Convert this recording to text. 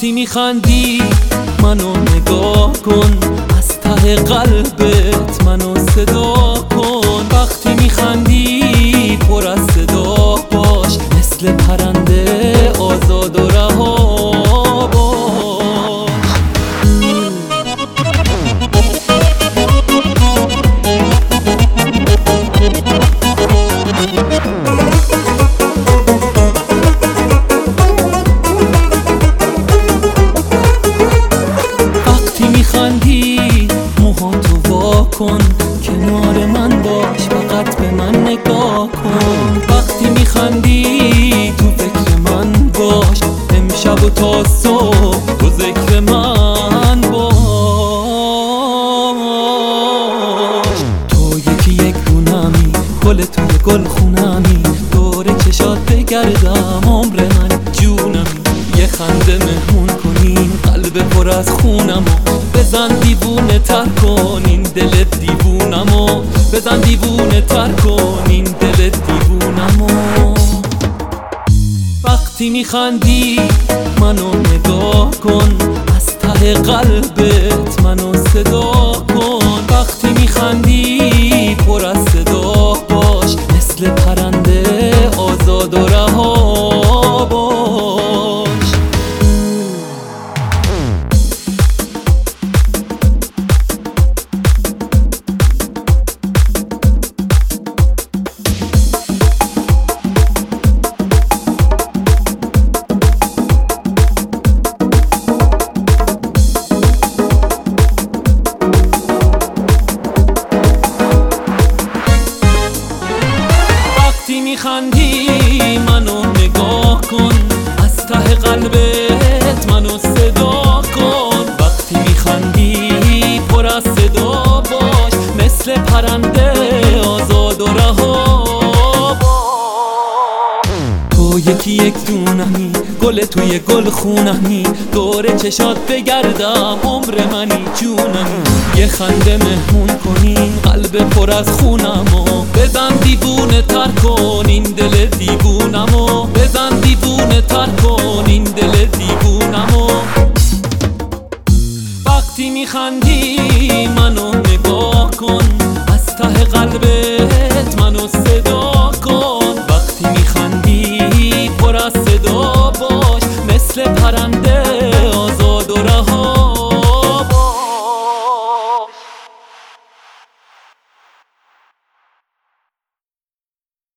وقتی میخندی منو نگاه کن، از ته قلبت منو صدا کن. وقتی میخندی پر از صدا باش، مثل پرنده آزاد و رها باش. وقتی میخندی موهاتو وا کن، کنار من باش، فقط به من نگاه کن. وقتی میخندی تو فکر من باش، امشب و تا صبح تو ذکر من باش. تو یکی یک دونمی، گل توی گل خونمی، دور چشات بگردم عمر من جونمی. یه خنده مهمون کنین قلب پر از خونمو، بزن دیوونه تر کن این دل دیوونمو، بزن دیوونه تر کن این دل دیوونمو. وقتی میخندی منو نگاه کن، از ته قلبت منو صدا کن. وقتی میخندی پر از صدا باش، مثل پرنده آزاد و رها باش. وقتی میخندی منو نگاه کن، از ته قلبت منو صدا کن. وقتی میخندی پر از صدا باش، مثل پرنده آزاد و رها باش. تو یکی یک دونمی، گل توی گل خونمی، دور چشات بگردم عمر منی جونمی. یه خنده مهمون کنین قلب پر از خونمو، بزن دیوونه تر کن این دل دیوونه